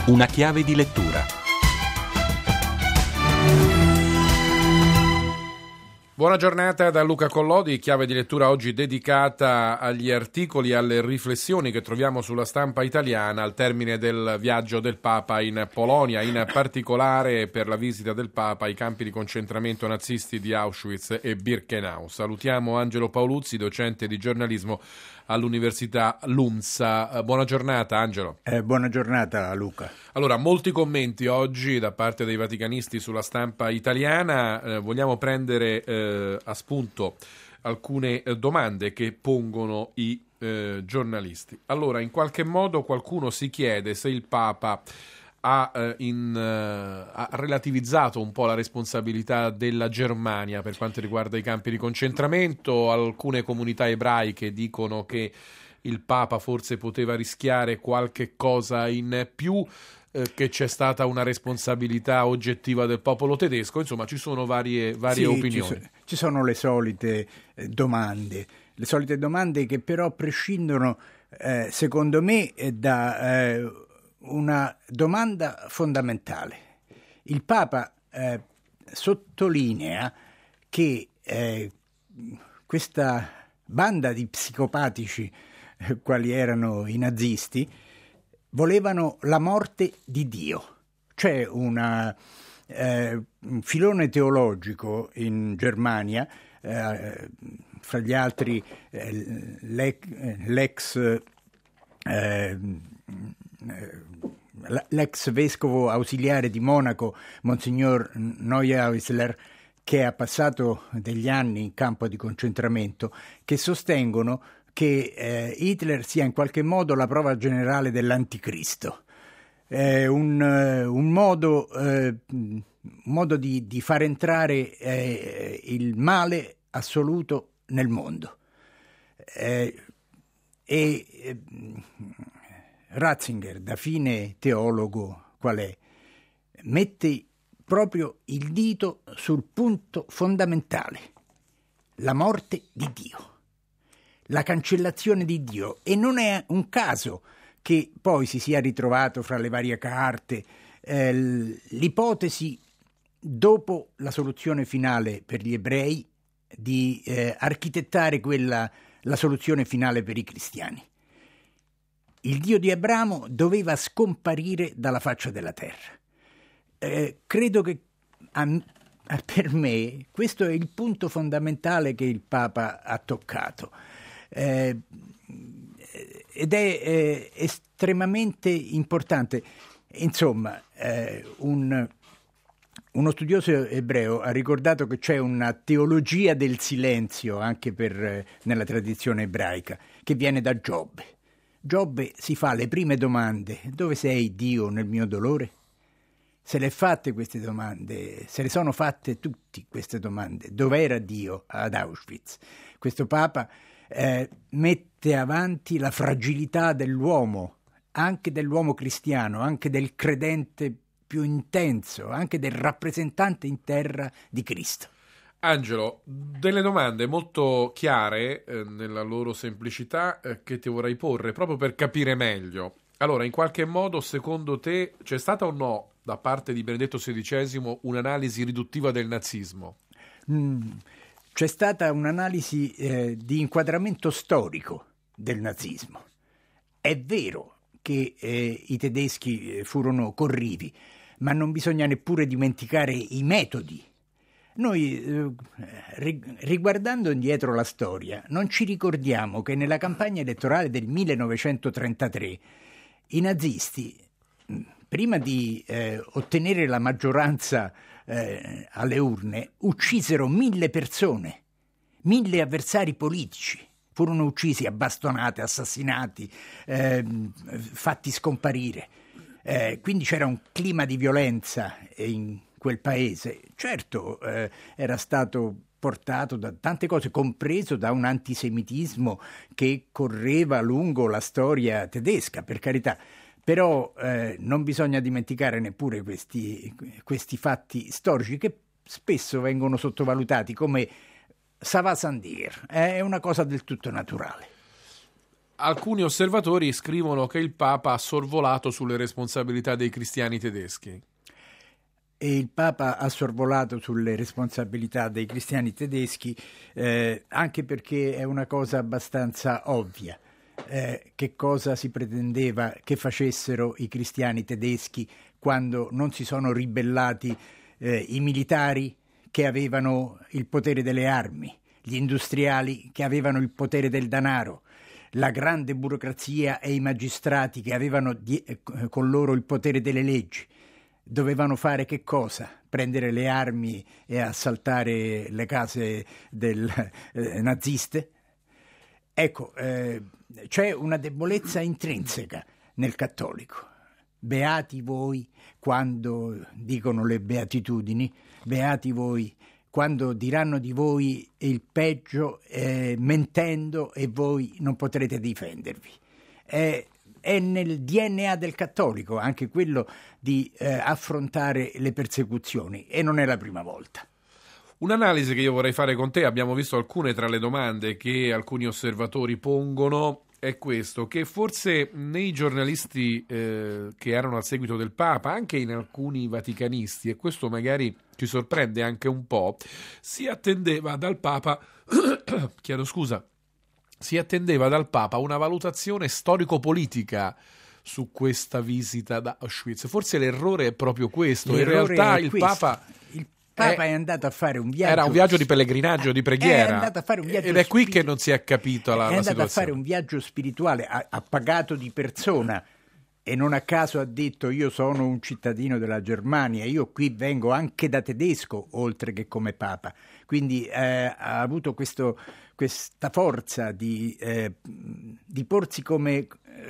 Una chiave di lettura. Buona giornata da Luca Collodi, chiave di lettura oggi dedicata agli articoli e alle riflessioni che troviamo sulla stampa italiana al termine del viaggio del Papa in Polonia, in particolare per la visita del Papa ai campi di concentramento nazisti di Auschwitz e Birkenau. Salutiamo Angelo Paoluzzi, docente di giornalismo all'Università LUMSA. Buona giornata Angelo. Buona giornata Luca. Allora, molti commenti oggi da parte dei vaticanisti sulla stampa italiana. Vogliamo prendere a spunto alcune domande che pongono i giornalisti. Allora, in qualche modo qualcuno si chiede se il Papa ha relativizzato un po' la responsabilità della Germania per quanto riguarda i campi di concentramento. Alcune comunità ebraiche dicono che il Papa forse poteva rischiare qualche cosa in più, che c'è stata una responsabilità oggettiva del popolo tedesco. Insomma, ci sono varie opinioni. Ci sono le solite domande che però prescindono, secondo me, da una domanda fondamentale. Il Papa sottolinea che questa banda di psicopatici, quali erano i nazisti, volevano la morte di Dio. C'è un filone teologico in Germania, fra gli altri l'ex vescovo ausiliare di Monaco, Monsignor Neuhausler, che ha passato degli anni in campo di concentramento, che sostengono che Hitler sia in qualche modo la prova generale dell'anticristo. Un modo di far entrare il male assoluto nel mondo. Ratzinger, da fine teologo qual è, mette proprio il dito sul punto fondamentale: la morte di Dio, la cancellazione di Dio. E non è un caso che poi si sia ritrovato fra le varie carte l'ipotesi, dopo la soluzione finale per gli ebrei, di architettare la soluzione finale per i cristiani. Il Dio di Abramo doveva scomparire dalla faccia della terra. Credo che per me questo è il punto fondamentale che il Papa ha toccato, ed è estremamente importante. Insomma, uno studioso ebreo ha ricordato che c'è una teologia del silenzio anche nella tradizione ebraica, che viene da Giobbe. Giobbe si fa le prime domande: dove sei, Dio, nel mio dolore? Se le fatte queste domande, se le sono fatte tutte queste domande. Dov'era Dio ad Auschwitz? Questo Papa mette avanti la fragilità dell'uomo, anche dell'uomo cristiano, anche del credente più intenso, anche del rappresentante in terra di Cristo. Angelo, delle domande molto chiare nella loro semplicità che ti vorrei porre proprio per capire meglio. Allora, in qualche modo, secondo te, c'è stata o no da parte di Benedetto XVI un'analisi riduttiva del nazismo? C'è stata un'analisi di inquadramento storico del nazismo. È vero che i tedeschi furono corrivi, ma non bisogna neppure dimenticare i metodi. Noi, riguardando indietro la storia, non ci ricordiamo che nella campagna elettorale del 1933 i nazisti, prima di ottenere la maggioranza alle urne, uccisero 1.000 persone, 1.000 avversari politici. Furono uccisi a bastonate, assassinati, fatti scomparire. Quindi c'era un clima di violenza in quel paese. Certo, era stato portato da tante cose, compreso da un antisemitismo che correva lungo la storia tedesca, per carità. Però non bisogna dimenticare neppure questi fatti storici che spesso vengono sottovalutati, come ça va sans dire, è una cosa del tutto naturale. alcuni osservatori scrivono che il Papa ha sorvolato sulle responsabilità dei cristiani tedeschi. E il Papa ha sorvolato sulle responsabilità dei cristiani tedeschi, anche perché è una cosa abbastanza ovvia. Che cosa si pretendeva che facessero i cristiani tedeschi quando non si sono ribellati i militari che avevano il potere delle armi, gli industriali che avevano il potere del denaro, la grande burocrazia e i magistrati che avevano con loro il potere delle leggi? Dovevano fare che cosa? Prendere le armi e assaltare le case naziste? Ecco, c'è una debolezza intrinseca nel cattolico. Beati voi quando dicono le beatitudini, beati voi quando diranno di voi il peggio mentendo e voi non potrete difendervi. È nel DNA del cattolico anche quello di affrontare le persecuzioni, e non è la prima volta. Un'analisi che io vorrei fare con te, abbiamo visto alcune tra le domande che alcuni osservatori pongono, è questo, che forse nei giornalisti che erano al seguito del Papa, anche in alcuni vaticanisti, e questo magari ci sorprende anche un po', si attendeva dal Papa, si attendeva dal Papa una valutazione storico-politica su questa visita ad Auschwitz. Forse l'errore è proprio questo. In realtà il Papa è andato a fare un viaggio. Era un viaggio di pellegrinaggio, di preghiera. È andato a fare un viaggio ed è qui che non si è capito la situazione. È andato a fare un viaggio spirituale, ha pagato di persona, e non a caso ha detto: io sono un cittadino della Germania, io qui vengo anche da tedesco oltre che come Papa. Quindi ha avuto questa forza di porsi come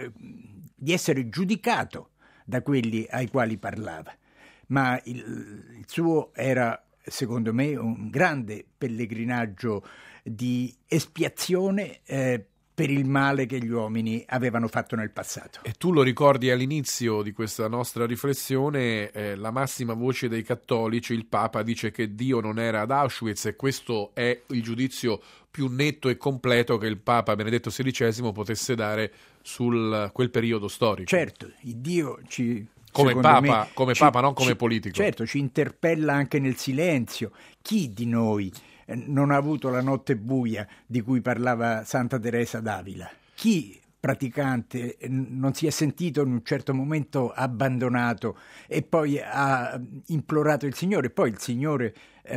di essere giudicato da quelli ai quali parlava. Ma il suo era, secondo me, un grande pellegrinaggio di espiazione per il male che gli uomini avevano fatto nel passato. E tu lo ricordi all'inizio di questa nostra riflessione, la massima voce dei cattolici, il Papa, dice che Dio non era ad Auschwitz, e questo è il giudizio più netto e completo che il Papa Benedetto XVI potesse dare su quel periodo storico. Certo, il Dio come Papa, non come politico. Certo, ci interpella anche nel silenzio. Chi di noi non ha avuto la notte buia di cui parlava Santa Teresa d'Avila? Chi praticante non si è sentito in un certo momento abbandonato e poi ha implorato il Signore? Poi il Signore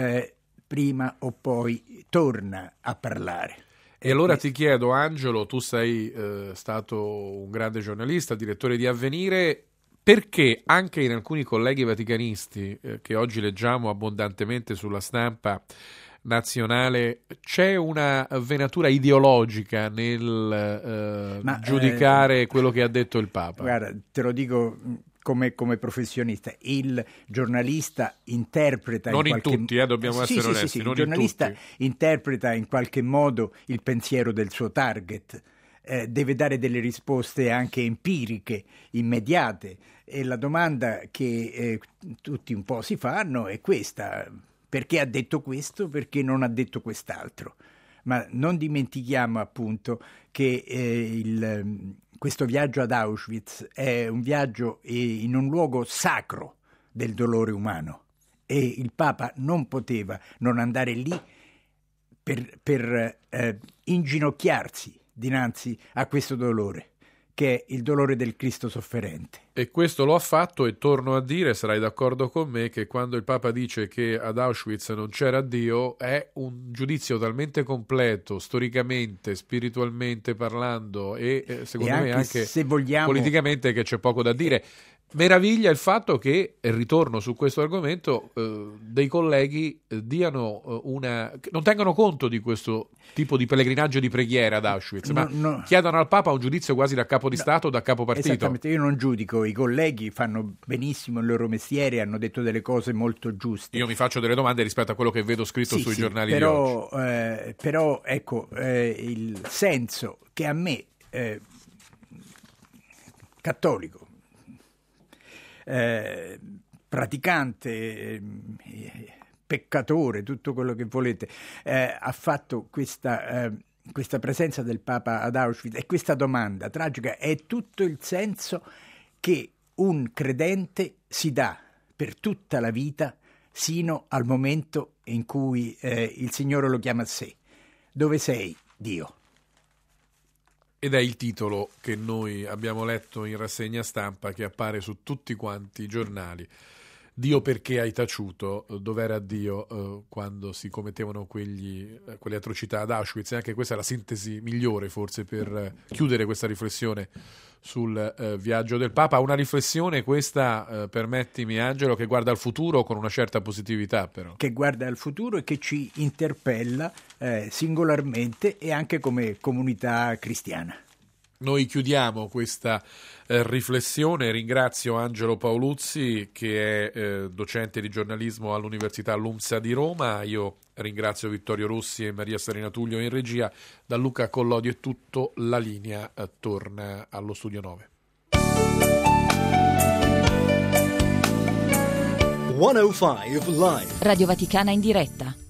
prima o poi torna a parlare. E allora ti chiedo, Angelo, tu sei stato un grande giornalista, direttore di Avvenire, perché anche in alcuni colleghi vaticanisti che oggi leggiamo abbondantemente sulla stampa nazionale c'è una venatura ideologica nel giudicare quello che ha detto il Papa? Guarda, te lo dico come professionista, il giornalista interpreta non in tutti, dobbiamo essere onesti, sì, il giornalista interpreta in qualche modo il pensiero del suo target. Deve dare delle risposte anche empiriche, immediate, e la domanda che tutti un po' si fanno è questa: perché ha detto questo, perché non ha detto quest'altro? Ma non dimentichiamo appunto che questo viaggio ad Auschwitz è un viaggio in un luogo sacro del dolore umano, e il Papa non poteva non andare lì per inginocchiarsi dinanzi a questo dolore, che è il dolore del Cristo sofferente. E questo lo ha fatto, e torno a dire, sarai d'accordo con me, che quando il Papa dice che ad Auschwitz non c'era Dio è un giudizio talmente completo, storicamente, spiritualmente parlando, e secondo me anche se vogliamo, politicamente, che c'è poco da dire. Meraviglia il fatto che, e ritorno su questo argomento, dei colleghi non tengano conto di questo tipo di pellegrinaggio di preghiera ad Auschwitz, ma chiedono al Papa un giudizio quasi da capo di Stato o da capo partito. Esattamente, io non giudico, i colleghi fanno benissimo il loro mestiere, hanno detto delle cose molto giuste. Io mi faccio delle domande rispetto a quello che vedo scritto sui giornali di oggi. Però ecco, il senso che a me, cattolico, praticante, peccatore, tutto quello che volete, ha fatto questa questa presenza del Papa ad Auschwitz e questa domanda tragica è tutto il senso che un credente si dà per tutta la vita sino al momento in cui il Signore lo chiama a sé. Dove sei, Dio? Ed è il titolo che noi abbiamo letto in rassegna stampa, che appare su tutti quanti i giornali. Dio, perché hai taciuto? Dov'era Dio quando si commettevano quelle atrocità ad Auschwitz? E anche questa è la sintesi migliore forse per chiudere questa riflessione sul viaggio del Papa. Una riflessione questa, permettimi Angelo, che guarda al futuro con una certa positività però. Che guarda al futuro e che ci interpella singolarmente e anche come comunità cristiana. Noi chiudiamo questa riflessione. Ringrazio Angelo Paoluzzi, che è docente di giornalismo all'Università LUMSA di Roma. Io ringrazio Vittorio Rossi e Maria Serena Tullio in regia. Da Luca Collodi è tutto, la linea torna allo Studio 9. 105 Live. Radio Vaticana in diretta.